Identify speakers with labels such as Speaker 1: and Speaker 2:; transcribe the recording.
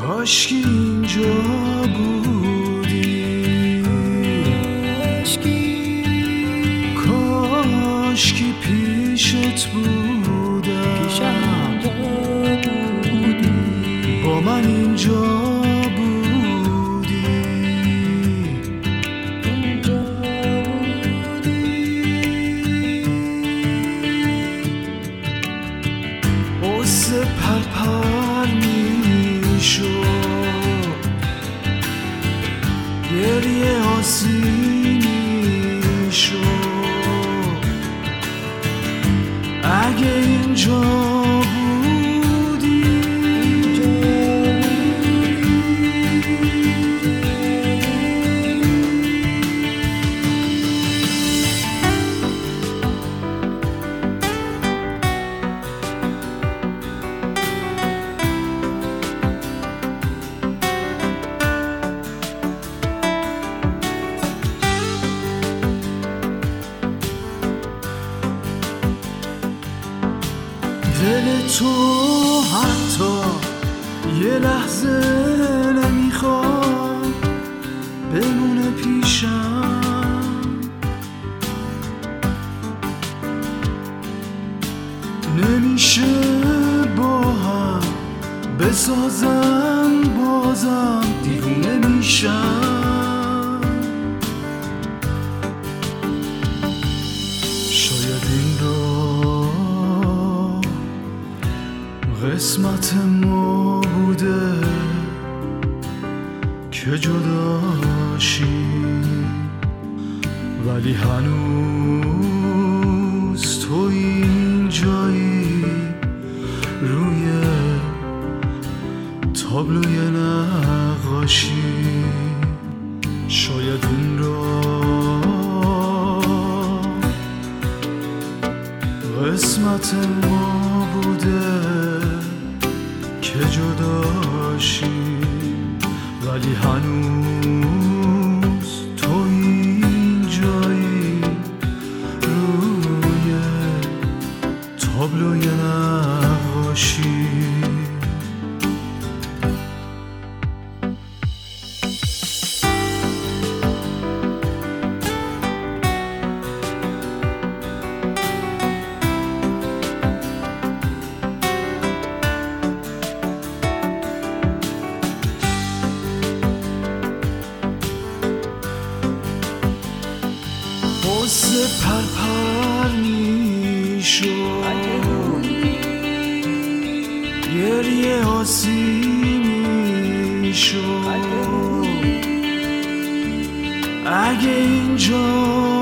Speaker 1: کاشکی اینجا بودی، کاشکی پیشت بودم، با من اینجا بودی، قصه پرپر میشد، گریه آسیمی شد، اگه اینجا دل تو حتی یه لحظه نمیخواد بمونه پیشم، نمیشه با هم بسازم بازم دیوونه میشم، شاید این رو قسمت ما بوده که جداشی، ولی هنوز تو اینجایی روی تابلوی نقاشی، شاید این را قسمت ما بوده که جداشی، ولی هنوز تو اینجایی روی تابلوی نقاشی. قصه پرپر میشد، گریه آسیمی شد، اگه اینجا